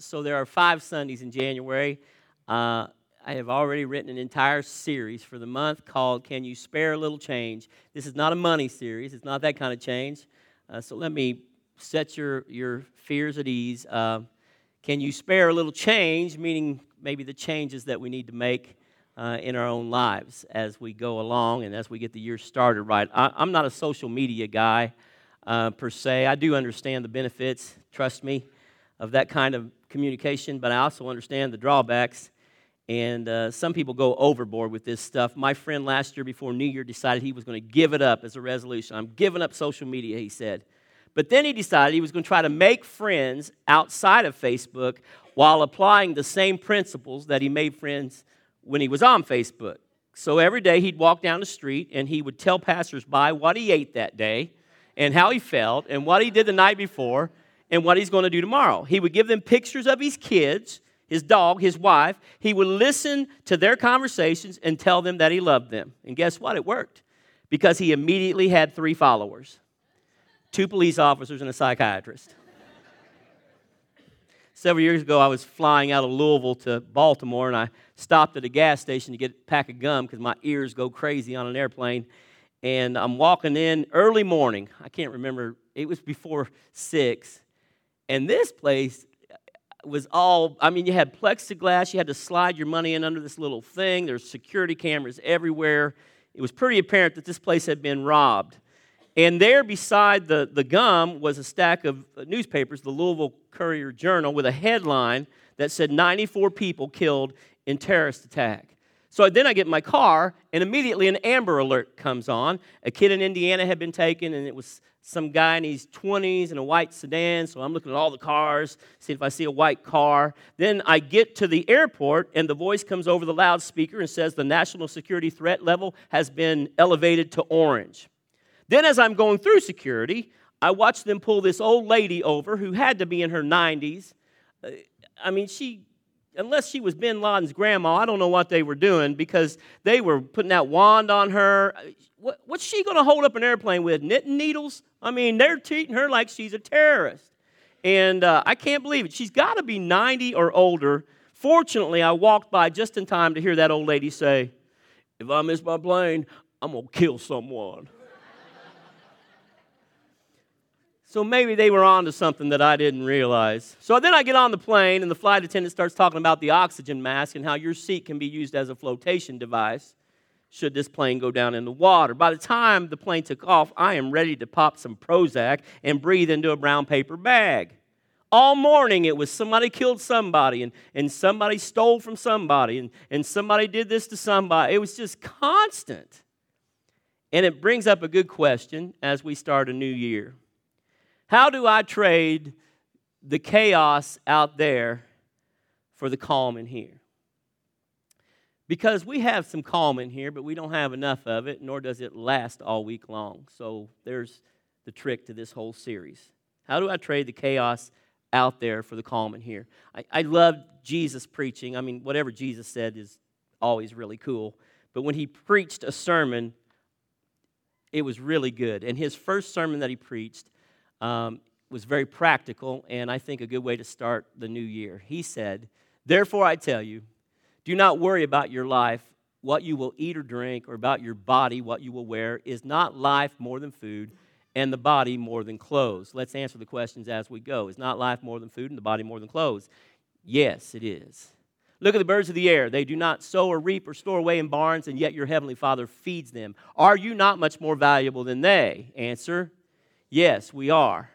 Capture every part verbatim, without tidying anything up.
so there are five Sundays in January. Uh, I have already written an entire series for the month called Can You Spare a Little Change? This is not a money series. It's not that kind of change. Uh, so let me set your, your fears at ease. Uh, can you spare a little change, meaning maybe the changes that we need to make uh, in our own lives as we go along and as we get the year started right. I, I'm not a social media guy uh, per se. I do understand the benefits, trust me, of that kind of communication, but I also understand the drawbacks. And uh, some people go overboard with this stuff. My friend last year before New Year decided he was going to give it up as a resolution. I'm giving up social media, he said. But then he decided he was going to try to make friends outside of Facebook while applying the same principles that he made friends when he was on Facebook. So every day he'd walk down the street and he would tell passersby what he ate that day and how he felt and what he did the night before and what he's going to do tomorrow. He would give them pictures of his kids, his dog, his wife. He would listen to their conversations and tell them that he loved them. And guess what? It worked because he immediately had three followers, two police officers and a psychiatrist. Several years ago, I was flying out of Louisville to Baltimore, and I stopped at a gas station to get a pack of gum because my ears go crazy on an airplane. And I'm walking in early morning. I can't remember. It was before six. And this place was all, I mean, you had plexiglass. You had to slide your money in under this little thing. There's security cameras everywhere. It was pretty apparent that this place had been robbed. And there beside the, the gum was a stack of newspapers, the Louisville Courier-Journal, with a headline that said ninety-four people killed in terrorist attack. So then I get in my car, and immediately an Amber Alert comes on. A kid in Indiana had been taken, and it was some guy in his twenties in a white sedan. So I'm looking at all the cars, see if I see a white car. Then I get to the airport, and the voice comes over the loudspeaker and says the national security threat level has been elevated to orange. Then as I'm going through security, I watched them pull this old lady over who had to be in her nineties. I mean, she, unless she was Bin Laden's grandma, I don't know what they were doing because they were putting that wand on her. What, what's she going to hold up an airplane with? Knitting needles? I mean, they're treating her like she's a terrorist. And uh, I can't believe it. She's got to be ninety or older. Fortunately, I walked by just in time to hear that old lady say, "If I miss my plane, I'm going to kill someone." So maybe they were on to something that I didn't realize. So then I get on the plane, and the flight attendant starts talking about the oxygen mask and how your seat can be used as a flotation device should this plane go down in the water. By the time the plane took off, I am ready to pop some Prozac and breathe into a brown paper bag. All morning it was somebody killed somebody, and, and somebody stole from somebody, and, and somebody did this to somebody. It was just constant. And it brings up a good question as we start a new year. How do I trade the chaos out there for the calm in here? Because we have some calm in here, but we don't have enough of it, nor does it last all week long. So there's the trick to this whole series. How do I trade the chaos out there for the calm in here? I, I love Jesus preaching. I mean, whatever Jesus said is always really cool. But when he preached a sermon, it was really good. And his first sermon that he preached Um, was very practical, and I think a good way to start the new year. He said, "Therefore I tell you, do not worry about your life, what you will eat or drink, or about your body, what you will wear. Is not life more than food, and the body more than clothes?" Let's answer the questions as we go. Is not life more than food, and the body more than clothes? Yes, it is. Look at the birds of the air. They do not sow or reap or store away in barns, and yet your heavenly Father feeds them. Are you not much more valuable than they? Answer, yes, we are.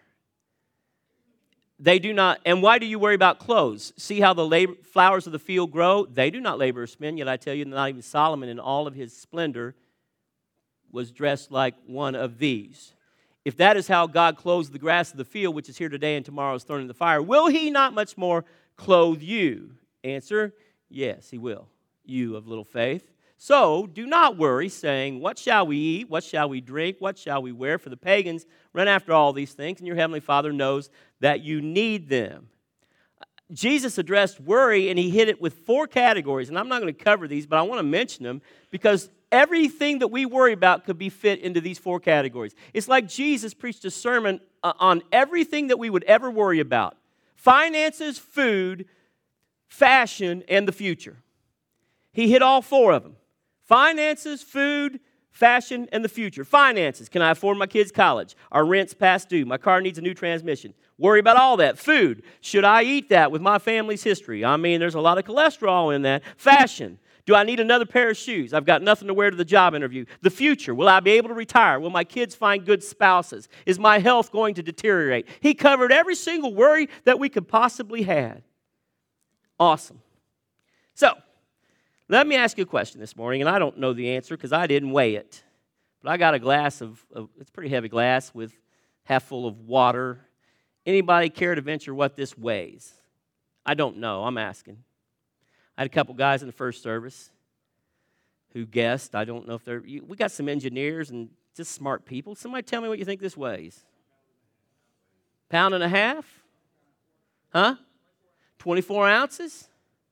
They do not, and why do you worry about clothes? See how the labor, flowers of the field grow? They do not labor or spin, yet I tell you, not even Solomon in all of his splendor was dressed like one of these. If that is how God clothes the grass of the field, which is here today and tomorrow is thrown in the fire, will he not much more clothe you? Answer, yes, he will. You of little faith. So do not worry, saying, what shall we eat? What shall we drink? What shall we wear? For the pagans run after all these things, and your heavenly Father knows that you need them. Jesus addressed worry, and he hit it with four categories. And I'm not going to cover these, but I want to mention them because everything that we worry about could be fit into these four categories. It's like Jesus preached a sermon on everything that we would ever worry about. finances, food, fashion, and the future. He hit all four of them. Finances, food, fashion, and the future. Finances. Can I afford my kids' college? Our rent's past due. My car needs a new transmission. Worry about all that. Food. Should I eat that with my family's history? I mean, there's a lot of cholesterol in that. Fashion. Do I need another pair of shoes? I've got nothing to wear to the job interview. The future. Will I be able to retire? Will my kids find good spouses? Is my health going to deteriorate? He covered every single worry that we could possibly have. Awesome. So, let me ask you a question this morning, and I don't know the answer because I didn't weigh it. But I got a glass of, of, it's a pretty heavy glass with half full of water. Anybody care to venture what this weighs? I don't know. I'm asking. I had a couple guys in the first service who guessed. I don't know if they're, we got some engineers and just smart people. Somebody tell me what you think this weighs. Pound and a half? Huh? twenty-four ounces?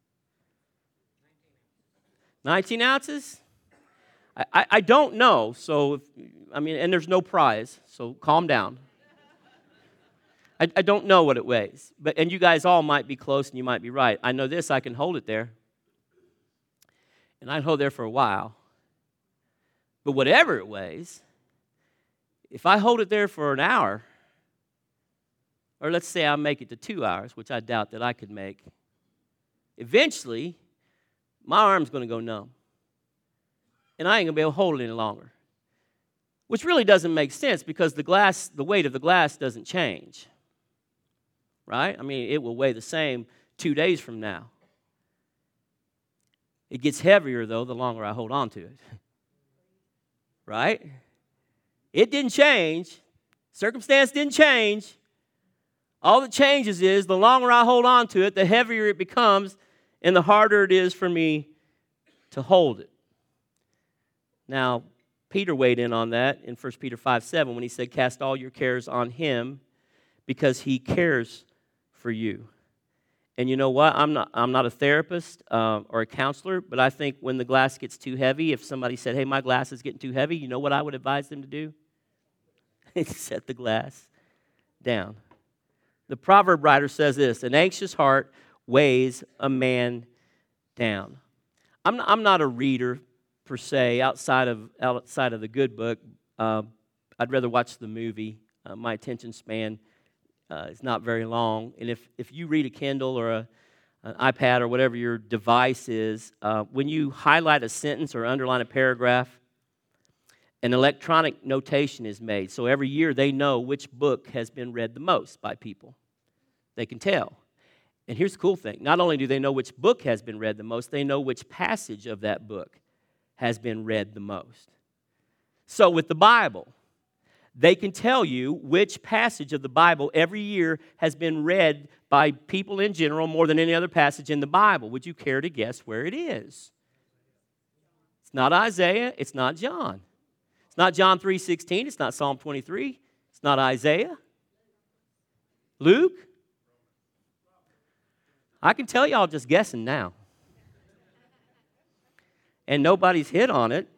nineteen ounces? I, I, I don't know, so, if, I mean, and there's no prize, so calm down. I, I don't know what it weighs, but and you guys all might be close and you might be right. I know this, I can hold it there, and I'd hold there for a while. But whatever it weighs, if I hold it there for an hour, or let's say I make it to two hours, which I doubt that I could make, eventually, my arm's going to go numb. And I ain't going to be able to hold it any longer. Which really doesn't make sense because the glass, the weight of the glass doesn't change. Right? I mean, it will weigh the same two days from now. It gets heavier, though, the longer I hold on to it. Right? It didn't change. Circumstance didn't change. All that changes is the longer I hold on to it, the heavier it becomes, and the harder it is for me to hold it. Now, Peter weighed in on that in First Peter five seven when he said, cast all your cares on him because he cares for you. And you know what? I'm not, I'm not a therapist uh, or a counselor, but I think when the glass gets too heavy, if somebody said, hey, my glass is getting too heavy, you know what I would advise them to do? Set the glass down. The proverb writer says this, an anxious heart weighs a man down. I'm not, I'm not a reader per se outside of outside of the good book. Uh, I'd rather watch the movie. Uh, my attention span uh, is not very long, and if if you read a Kindle or a, an iPad or whatever your device is, uh, when you highlight a sentence or underline a paragraph, an electronic notation is made. So every year they know which book has been read the most by people. They can tell. And here's the cool thing. Not only do they know which book has been read the most, they know which passage of that book has been read the most. So with the Bible, they can tell you which passage of the Bible every year has been read by people in general more than any other passage in the Bible. Would you care to guess where it is? It's not Isaiah. It's not John. It's not John three sixteen. It's not Psalm twenty-three. It's not Isaiah. Luke? I can tell y'all just guessing now. And nobody's hit on it.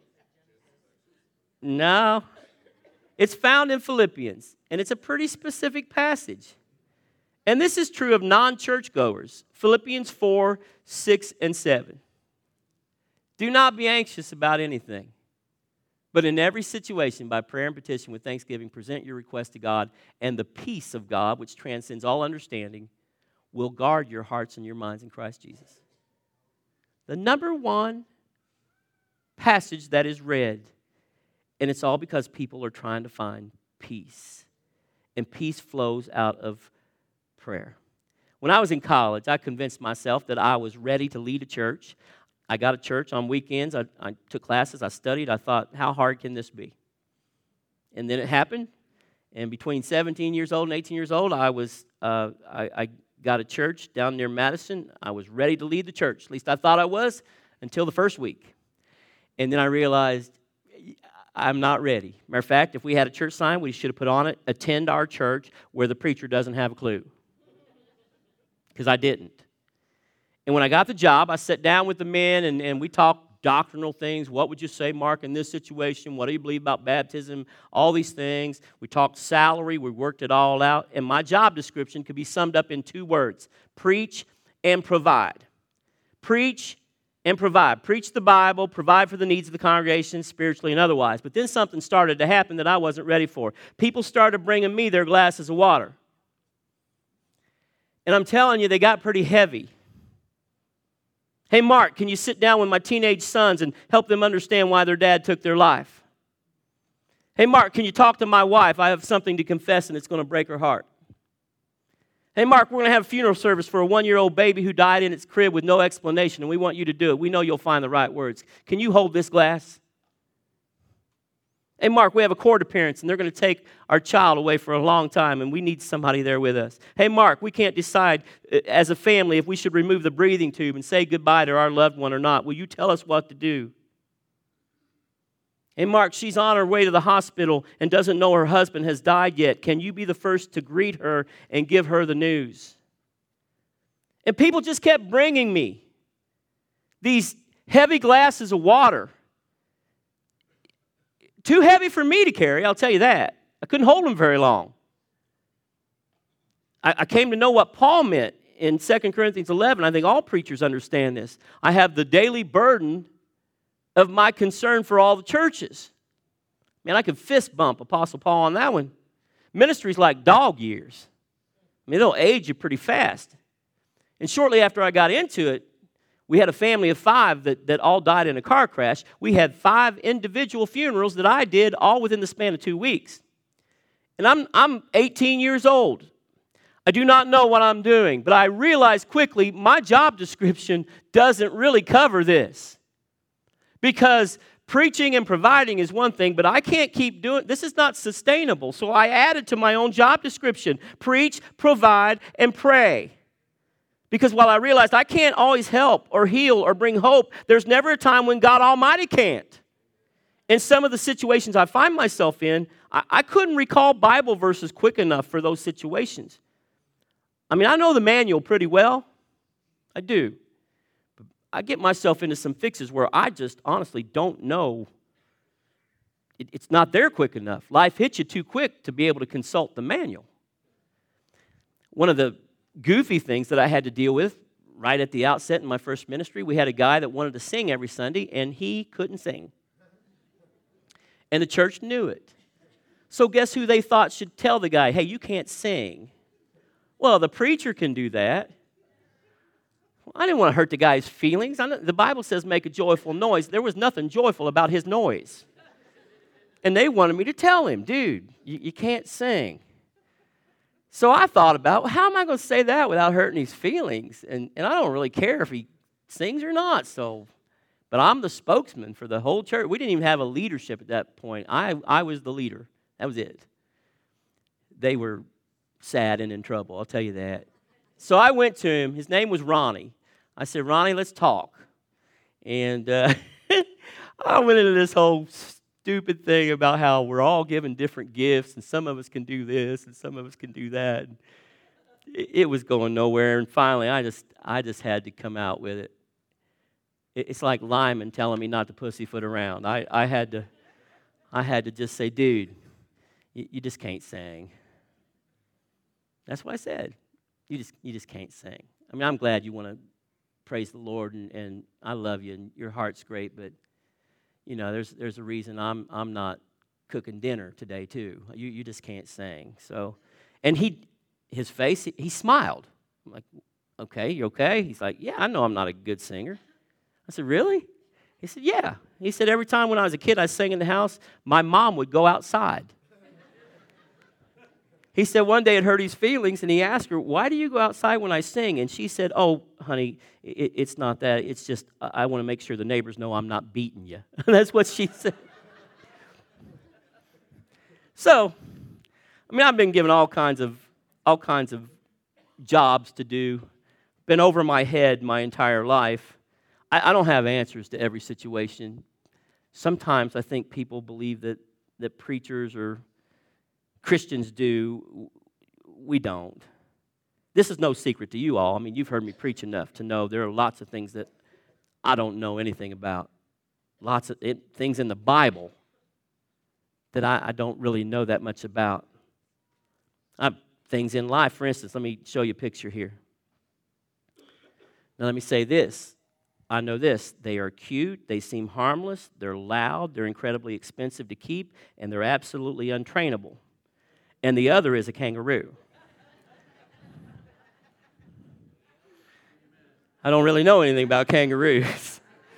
No. It's found in Philippians, and it's a pretty specific passage. And this is true of non-churchgoers. Philippians four, six, and seven. Do not be anxious about anything, but in every situation, by prayer and petition with thanksgiving, present your request to God, and the peace of God, which transcends all understanding, will guard your hearts and your minds in Christ Jesus. The number one passage that is read, and it's all because people are trying to find peace. And peace flows out of prayer. When I was in college, I convinced myself that I was ready to lead a church. I got a church on weekends. I, I took classes. I studied. I thought, how hard can this be? And then it happened. And between seventeen years old and eighteen years old, I was uh, I, I got a church down near Madison. I was ready to lead the church. At least I thought I was until the first week. And then I realized I'm not ready. Matter of fact, if we had a church sign, we should have put on it, attend our church where the preacher doesn't have a clue. Because I didn't. And when I got the job, I sat down with the men and, and we talked doctrinal things. What would you say, Mark, in this situation? What do you believe about baptism? All these things. We talked salary. We worked it all out. And my job description could be summed up in two words: preach and provide. Preach and provide. Preach the Bible, provide for the needs of the congregation, spiritually and otherwise. But then something started to happen that I wasn't ready for. People started bringing me their glasses of water. And I'm telling you, they got pretty heavy. Hey, Mark, can you sit down with my teenage sons and help them understand why their dad took their life? Hey, Mark, can you talk to my wife? I have something to confess, and it's going to break her heart. Hey, Mark, we're going to have a funeral service for a one-year-old baby who died in its crib with no explanation, and we want you to do it. We know you'll find the right words. Can you hold this glass? Hey, Mark, we have a court appearance, and they're going to take our child away for a long time, and we need somebody there with us. Hey, Mark, we can't decide uh, as a family if we should remove the breathing tube and say goodbye to our loved one or not. Will you tell us what to do? Hey, Mark, she's on her way to the hospital and doesn't know her husband has died yet. Can you be the first to greet her and give her the news? And people just kept bringing me these heavy glasses of water. Too heavy for me to carry, I'll tell you that. I couldn't hold them very long. I, I came to know what Paul meant in Second Corinthians eleven. I think all preachers understand this. I have the daily burden of my concern for all the churches. Man, I could fist bump Apostle Paul on that one. Ministry's like dog years. I mean, they'll age you pretty fast. And shortly after I got into it, we had a family of five that, that all died in a car crash. We had five individual funerals that I did all within the span of two weeks. And I'm, I'm eighteen years old. I do not know what I'm doing, but I realized quickly my job description doesn't really cover this. Because preaching and providing is one thing, but I can't keep doing, this is not sustainable. So I added to my own job description: preach, provide, and pray. Because while I realized I can't always help or heal or bring hope, there's never a time when God Almighty can't. In some of the situations I find myself in, I, I couldn't recall Bible verses quick enough for those situations. I mean, I know the manual pretty well. I do. But I get myself into some fixes where I just honestly don't know. It, it's not there quick enough. Life hits you too quick to be able to consult the manual. One of the goofy things that I had to deal with right at the outset in my first ministry, we had a guy that wanted to sing every Sunday, and he couldn't sing. And the church knew it. So guess who they thought should tell the guy, hey, you can't sing? Well, the preacher can do that. Well, I didn't want to hurt the guy's feelings. I know, the Bible says make a joyful noise. There was nothing joyful about his noise. And they wanted me to tell him, dude, you, you can't sing. So I thought about, well, how am I going to say that without hurting his feelings? And, and I don't really care if he sings or not. So, but I'm the spokesman for the whole church. We didn't even have a leadership at that point. I, I was the leader. That was it. They were sad and in trouble, I'll tell you that. So I went to him. His name was Ronnie. I said, Ronnie, let's talk. And uh, I went into this whole stupid thing about how we're all given different gifts, and some of us can do this, and some of us can do that. It, it was going nowhere, and finally, I just, I just had to come out with it. it. It's like Lyman telling me not to pussyfoot around. I, I had to, I had to just say, dude, you, you just can't sing. That's what I said. You just, you just can't sing. I mean, I'm glad you want to praise the Lord, and, and I love you, and your heart's great, but you know, there's there's a reason I'm I'm not cooking dinner today too. You you just can't sing. So, and he, his face, he, he smiled. I'm like, okay, you okay? He's like, yeah, I know I'm not a good singer. I said, really? He said, yeah. He said, every time when I was a kid, I sang in the house, my mom would go outside. He said one day it hurt his feelings, and he asked her, why do you go outside when I sing? And she said, oh, honey, it, it's not that. It's just I want to make sure the neighbors know I'm not beating you. That's what she said. So, I mean, I've been given all kinds of all kinds of jobs to do, been over my head my entire life. I, I don't have answers to every situation. Sometimes I think people believe that, that preachers or Christians do. We don't. This is no secret to you all. I mean, you've heard me preach enough to know there are lots of things that I don't know anything about. lots of it, things in the Bible that I, I don't really know that much about. I, things in life, for instance, let me show you a picture here. Now let me say this. I know this. They are cute, they seem harmless, they're loud, they're incredibly expensive to keep, and they're absolutely untrainable. And the other is a kangaroo. I don't really know anything about kangaroos.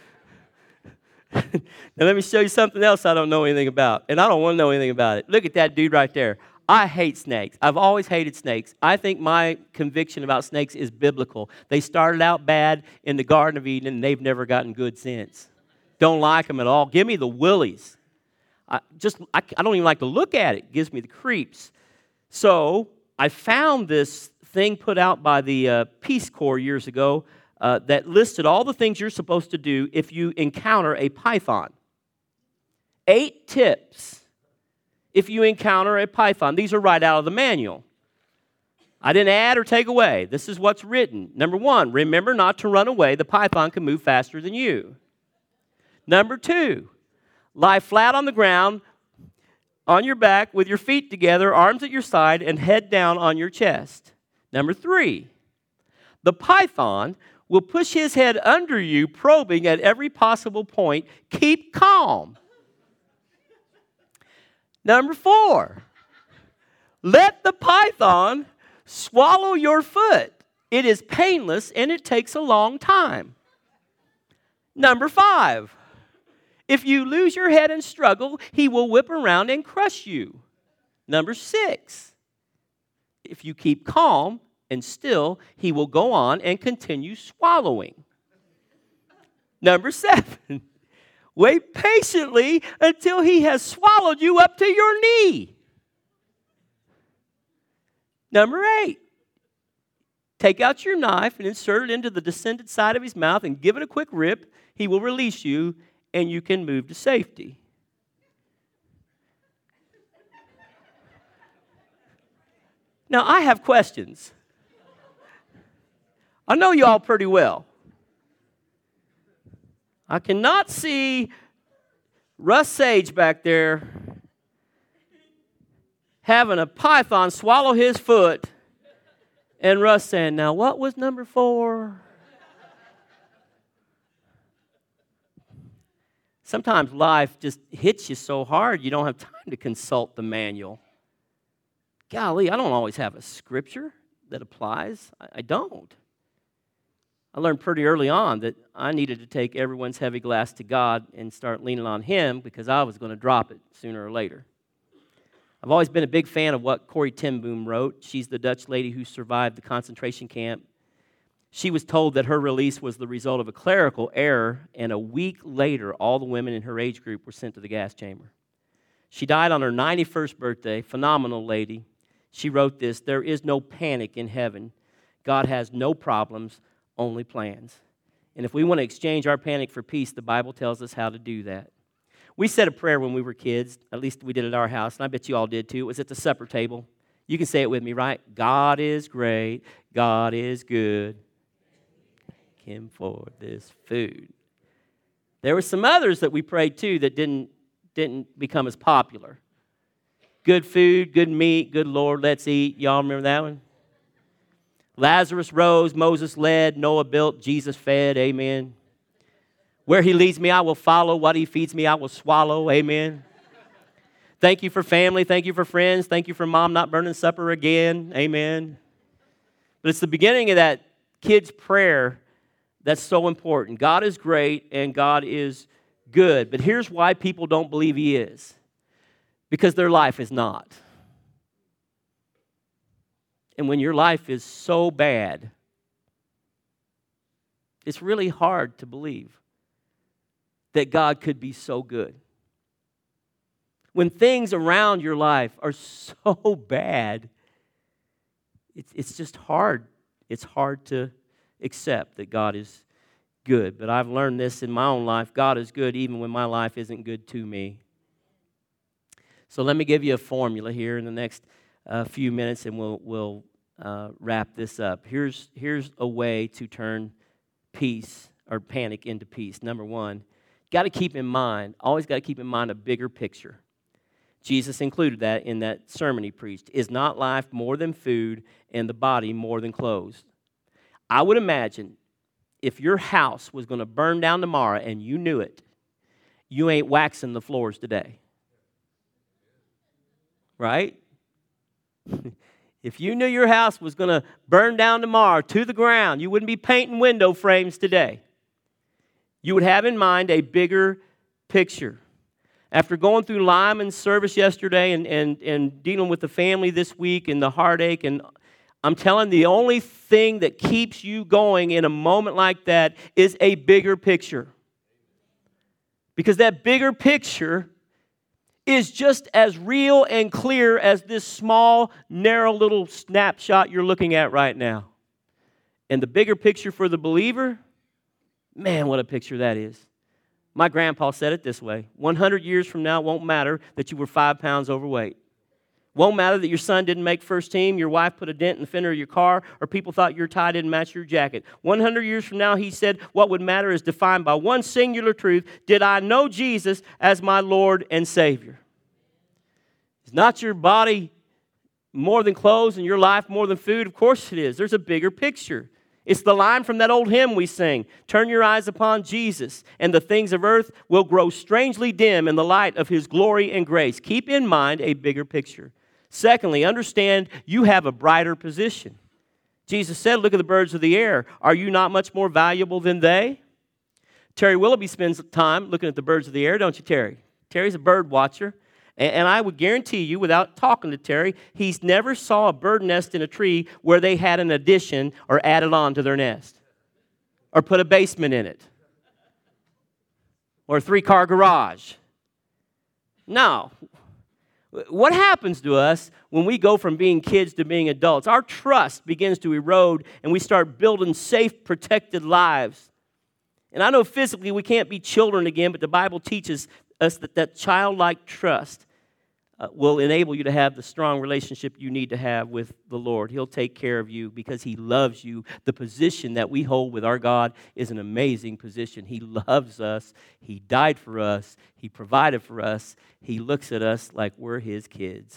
Now let me show you something else I don't know anything about, and I don't want to know anything about it. Look at that dude right there. I hate snakes. I've always hated snakes. I think my conviction about snakes is biblical. They started out bad in the Garden of Eden, and they've never gotten good since. Don't like them at all. Give me the willies. I just I, I don't even like to look at it. It gives me the creeps. So I found this thing put out by the uh, Peace Corps years ago uh, that listed all the things you're supposed to do if you encounter a python. Eight tips if you encounter a python. These are right out of the manual. I didn't add or take away. This is what's written. Number one, remember not to run away. The python can move faster than you. Number two, lie flat on the ground, on your back, with your feet together, arms at your side, and head down on your chest. Number three, the python will push his head under you, probing at every possible point. Keep calm. Number four, let the python swallow your foot. It is painless and it takes a long time. Number five, if you lose your head and struggle, he will whip around and crush you. Number six, if you keep calm and still, he will go on and continue swallowing. Number seven, wait patiently until he has swallowed you up to your knee. Number eight, take out your knife and insert it into the descended side of his mouth and give it a quick rip. He will release you and you can move to safety. Now, I have questions. I know you all pretty well. I cannot see Russ Sage back there having a python swallow his foot and Russ saying, now what was number four? Sometimes life just hits you so hard you don't have time to consult the manual. Golly, I don't always have a scripture that applies. I, I don't. I learned pretty early on that I needed to take everyone's heavy glass to God and start leaning on Him because I was going to drop it sooner or later. I've always been a big fan of what Corrie ten Boom wrote. She's the Dutch lady who survived the concentration camp. She was told that her release was the result of a clerical error, and a week later, all the women in her age group were sent to the gas chamber. She died on her ninety-first birthday, phenomenal lady. She wrote this, there is no panic in heaven. God has no problems, only plans. And if we want to exchange our panic for peace, the Bible tells us how to do that. We said a prayer when we were kids, at least we did at our house, and I bet you all did too. It was at the supper table. You can say it with me, right? God is great, God is good. Thank Him for this food. There were some others that we prayed too that didn't, didn't become as popular. Good food, good meat, good Lord, let's eat. Y'all remember that one? Lazarus rose, Moses led, Noah built, Jesus fed, amen. Where He leads me, I will follow. What He feeds me, I will swallow, amen. Thank you for family, thank you for friends, thank you for mom not burning supper again, amen. But it's the beginning of that kid's prayer that's so important. God is great and God is good. But here's why people don't believe He is. Because their life is not. And when your life is so bad, it's really hard to believe that God could be so good. When things around your life are so bad, it's, it's just hard. It's hard to accept that God is good. But I've learned this in my own life. God is good even when my life isn't good to me. So let me give you a formula here in the next uh, few minutes, and we'll we'll uh, wrap this up. Here's here's a way to turn peace or panic into peace. Number one, got to keep in mind, always got to keep in mind a bigger picture. Jesus included that in that sermon he preached. Is not life more than food and the body more than clothes? I would imagine if your house was going to burn down tomorrow and you knew it, you ain't waxing the floors today. Right? If you knew your house was going to burn down tomorrow to the ground, you wouldn't be painting window frames today. You would have in mind a bigger picture. After going through Lyman's service yesterday and, and, and dealing with the family this week and the heartache, and I'm telling you, the only thing that keeps you going in a moment like that is a bigger picture. Because that bigger picture is just as real and clear as this small, narrow little snapshot you're looking at right now. And the bigger picture for the believer, man, what a picture that is. My grandpa said it this way: one hundred years from now, it won't matter that you were five pounds overweight. Won't matter that your son didn't make first team, your wife put a dent in the fender of your car, or people thought your tie didn't match your jacket. one hundred years from now, he said, what would matter is defined by one singular truth: did I know Jesus as my Lord and Savior? Is not your body more than clothes and your life more than food? Of course it is. There's a bigger picture. It's the line from that old hymn we sing: turn your eyes upon Jesus, and the things of earth will grow strangely dim in the light of His glory and grace. Keep in mind a bigger picture. Secondly, understand you have a brighter position. Jesus said, look at the birds of the air. Are you not much more valuable than they? Terry Willoughby spends time looking at the birds of the air, don't you, Terry? Terry's a bird watcher. And I would guarantee you, without talking to Terry, he's never saw a bird nest in a tree where they had an addition or added on to their nest, or put a basement in it, or a three-car garage. No. What happens to us when we go from being kids to being adults? Our trust begins to erode, and we start building safe, protected lives. And I know physically we can't be children again, but the Bible teaches us that that childlike trust uh, will enable you to have the strong relationship you need to have with the Lord. He'll take care of you because He loves you. The position that we hold with our God is an amazing position. He loves us. He died for us. He provided for us. He looks at us like we're His kids.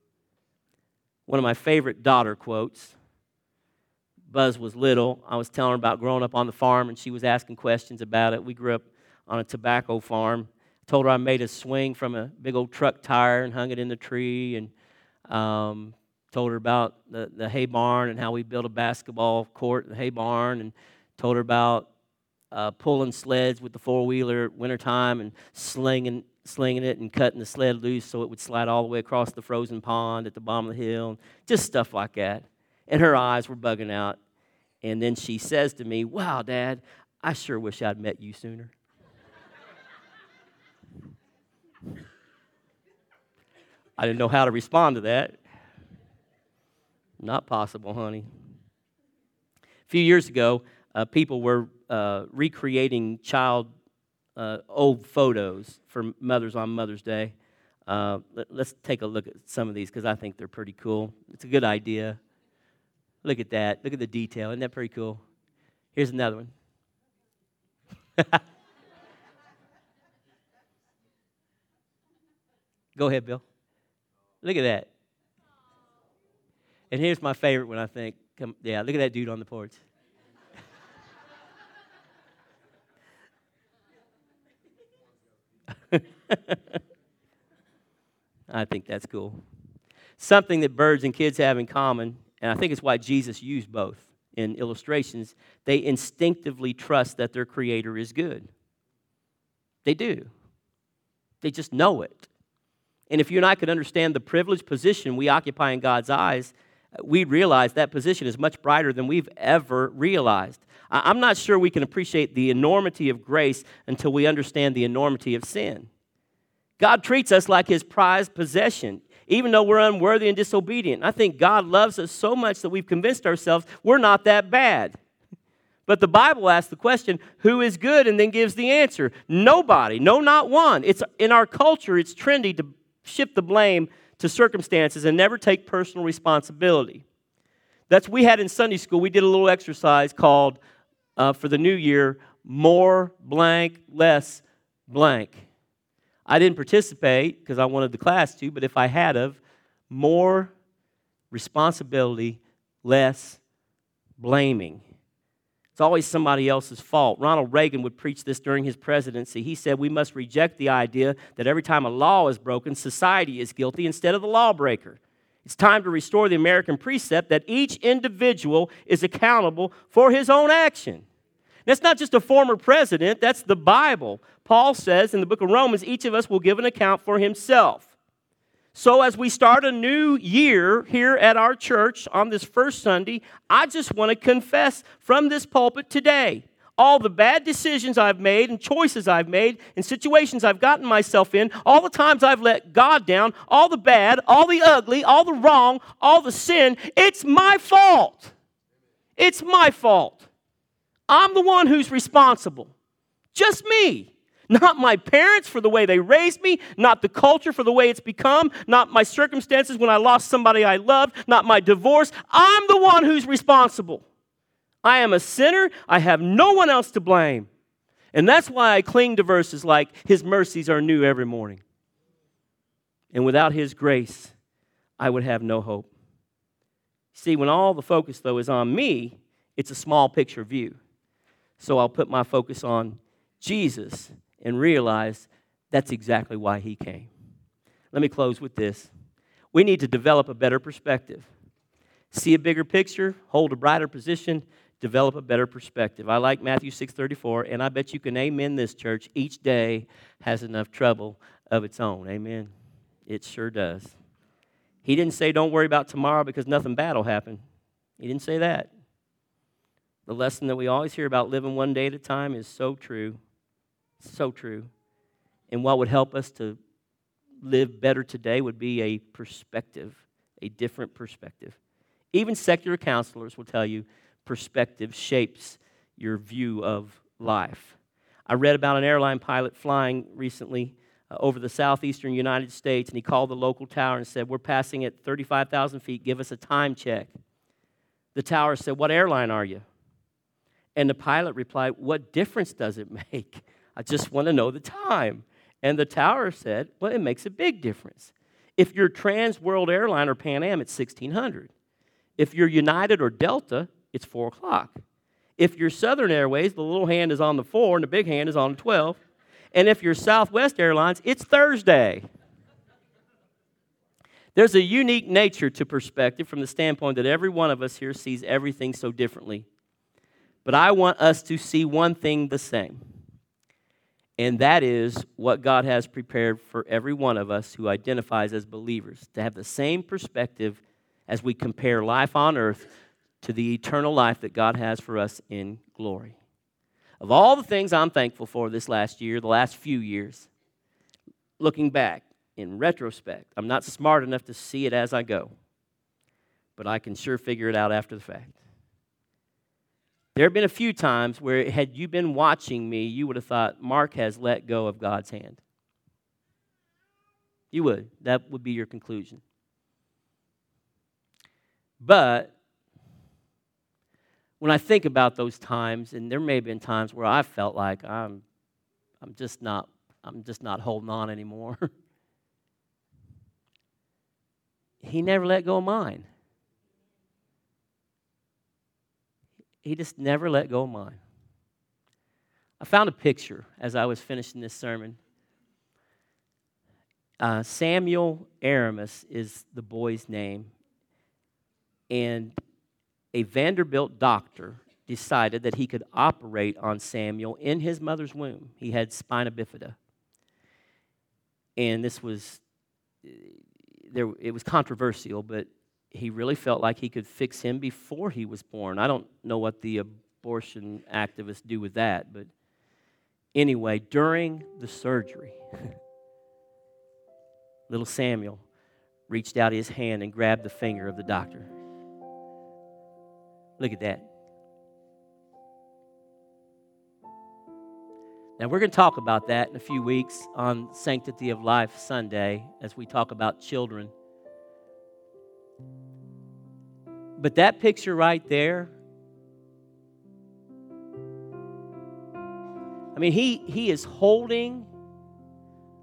One of my favorite daughter quotes: Buzz was little. I was telling her about growing up on the farm, and she was asking questions about it. We grew up on a tobacco farm. Told her I made a swing from a big old truck tire and hung it in the tree, and um, told her about the, the hay barn and how we built a basketball court in the hay barn, and told her about uh, pulling sleds with the four-wheeler at wintertime and slinging, slinging it and cutting the sled loose so it would slide all the way across the frozen pond at the bottom of the hill, and just stuff like that. And her eyes were bugging out. And then she says to me, wow, Dad, I sure wish I'd met you sooner. I didn't know how to respond to that. Not possible, honey. A few years ago, uh, people were uh, recreating child uh, old photos for mothers on Mother's Day. Uh, let, let's take a look at some of these because I think they're pretty cool. It's a good idea. Look at that. Look at the detail. Isn't that pretty cool? Here's another one. Go ahead, Bill. Look at that. And here's my favorite one, I think. Come, yeah, look at that dude on the porch. I think that's cool. Something that birds and kids have in common, and I think it's why Jesus used both in illustrations, they instinctively trust that their Creator is good. They do. They just know it. And if you and I could understand the privileged position we occupy in God's eyes, we'd realize that position is much brighter than we've ever realized. I'm not sure we can appreciate the enormity of grace until we understand the enormity of sin. God treats us like His prized possession, even though we're unworthy and disobedient. I think God loves us so much that we've convinced ourselves we're not that bad. But the Bible asks the question, who is good, and then gives the answer. Nobody. No, not one. It's in our culture, it's trendy to shift the blame to circumstances and never take personal responsibility. That's what we had in Sunday school. We did a little exercise called, uh, for the new year, more blank, less blank. I didn't participate because I wanted the class to, but if I had of, more responsibility, less blaming. It's always somebody else's fault. Ronald Reagan would preach this during his presidency. He said we must reject the idea that every time a law is broken, society is guilty instead of the lawbreaker. It's time to restore the American precept that each individual is accountable for his own action. That's not just a former president, that's the Bible. Paul says in the book of Romans, each of us will give an account for himself. So as we start a new year here at our church on this first Sunday, I just want to confess from this pulpit today all the bad decisions I've made and choices I've made and situations I've gotten myself in, all the times I've let God down, all the bad, all the ugly, all the wrong, all the sin. It's my fault. It's my fault. I'm the one who's responsible. Just me. Not my parents for the way they raised me, not the culture for the way it's become, not my circumstances when I lost somebody I loved, not my divorce. I'm the one who's responsible. I am a sinner. I have no one else to blame. And that's why I cling to verses like, His mercies are new every morning. And without His grace, I would have no hope. See, when all the focus, though, is on me, it's a small picture view. So I'll put my focus on Jesus and realize that's exactly why He came. Let me close with this. We need to develop a better perspective. See a bigger picture, hold a brighter position, develop a better perspective. I like Matthew six thirty-four, and I bet you can amen this, church. Each day has enough trouble of its own. Amen. It sure does. He didn't say don't worry about tomorrow because nothing bad will happen. He didn't say that. The lesson that we always hear about living one day at a time is so true. So true. And what would help us to live better today would be a perspective, a different perspective. Even secular counselors will tell you perspective shapes your view of life. I read about an airline pilot flying recently uh, over the southeastern United States, and he called the local tower and said, we're passing at thirty-five thousand feet, give us a time check. The tower said, what airline are you? And the pilot replied, what difference does it make? I just want to know the time. And the tower said, well, it makes a big difference. If you're Trans World Airline or Pan Am, it's sixteen hundred. If you're United or Delta, it's four o'clock. If you're Southern Airways, the little hand is on the four and the big hand is on the twelve. And if you're Southwest Airlines, it's Thursday. There's a unique nature to perspective from the standpoint that every one of us here sees everything so differently. But I want us to see one thing the same. And that is what God has prepared for every one of us who identifies as believers, to have the same perspective as we compare life on earth to the eternal life that God has for us in glory. Of all the things I'm thankful for this last year, the last few years, looking back, in retrospect, I'm not smart enough to see it as I go, but I can sure figure it out after the fact. There have been a few times where had you been watching me, you would have thought, Mark has let go of God's hand. You would. That would be your conclusion. But when I think about those times, and there may have been times where I felt like I'm, I'm just not, I'm just not holding on anymore. He never let go of mine. He just never let go of mine. I found a picture as I was finishing this sermon. Uh, Samuel Aramis is the boy's name. And a Vanderbilt doctor decided that he could operate on Samuel in his mother's womb. He had spina bifida. And this was, there, it was controversial, but he really felt like he could fix him before he was born. I don't know what the abortion activists do with that, but anyway, during the surgery, little Samuel reached out his hand and grabbed the finger of the doctor. Look at that. Now, we're going to talk about that in a few weeks on Sanctity of Life Sunday as we talk about children. But that picture right there, I mean, he, he is holding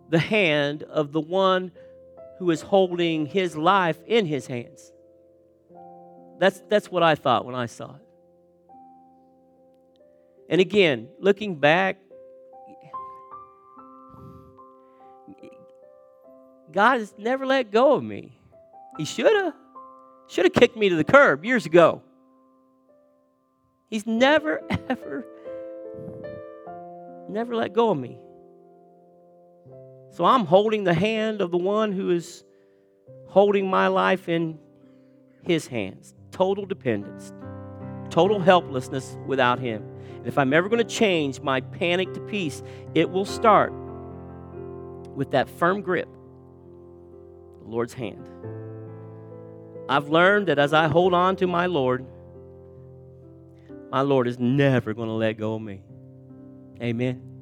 the hand of the one who is holding his life in his hands. That's, that's what I thought when I saw it. And again, looking back, God has never let go of me. He should have. Should have kicked me to the curb years ago. He's never, ever, never let go of me. So I'm holding the hand of the one who is holding my life in his hands. Total dependence. Total helplessness without him. And if I'm ever going to change my panic to peace, it will start with that firm grip, the Lord's hand. I've learned that as I hold on to my Lord, my Lord is never going to let go of me. Amen.